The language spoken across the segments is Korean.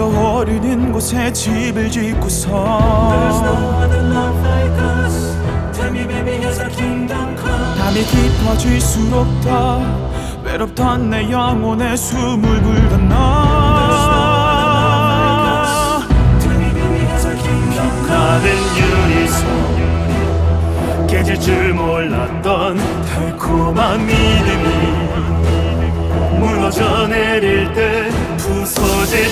피어오르는 곳에 집을 짓고서 There's no other love like us. Tell me baby has our kingdom come. 밤이 깊어질수록 더 외롭던 내 영혼에 숨을 불건너 다른 유리선 깨질 줄 몰랐던 달콤한 믿음이 무너져 내릴 때 부서질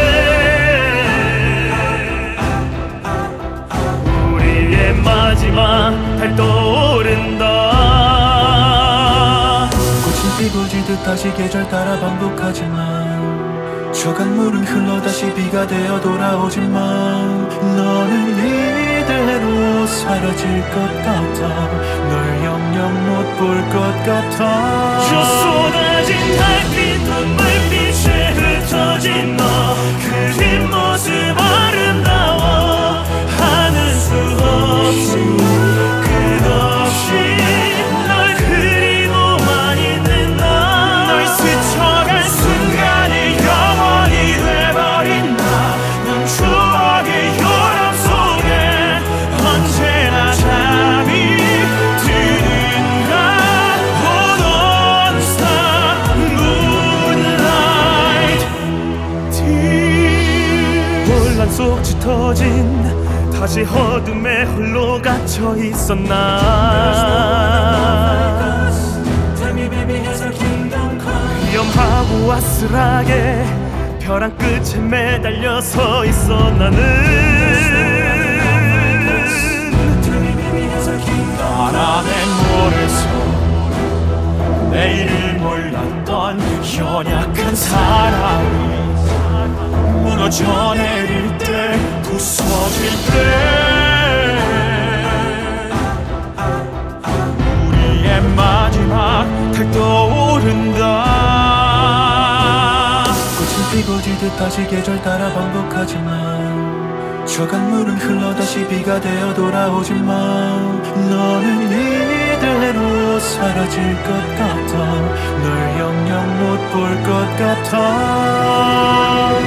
때 우리의 마지막 달 떠오른다. 꽃은 피고 지듯 다시 계절 따라 반복하지만 저 강물은 흘러 다시 비가 되어 돌아오지만 너는 이대로 사라질 것 같아. 널 영영 못 볼 것 같아. 저 쏟아진 달빛 눈물빛에 흩어진 너 그 뒷모습 아름다워 하는 수 없이 끝없이 널 그리고만 있는 널 스쳐간 순간이 영원히 돼버린 넌 추억의 요람 속에 언제나 잠이 드는가. Hold on star moonlight tears. 혼란 속 짙어진 다시 어둠에 홀로 갇혀 있었나. 위험하고 아슬하게 벼랑 끝에 매달려 서 있어 나는. 바람에 물에서 내일을 몰랐던 연약한 사랑이 무너져 내릴 때 부서질 때 우리의 마지막 달 떠오른다. 꽃은 피고 지듯 다시 계절 따라 반복하지만 저 강물은 흘러 다시 비가 되어 돌아오지만 너는 이대로 사라질 것 같아. 널 영영 못 볼 것 같아.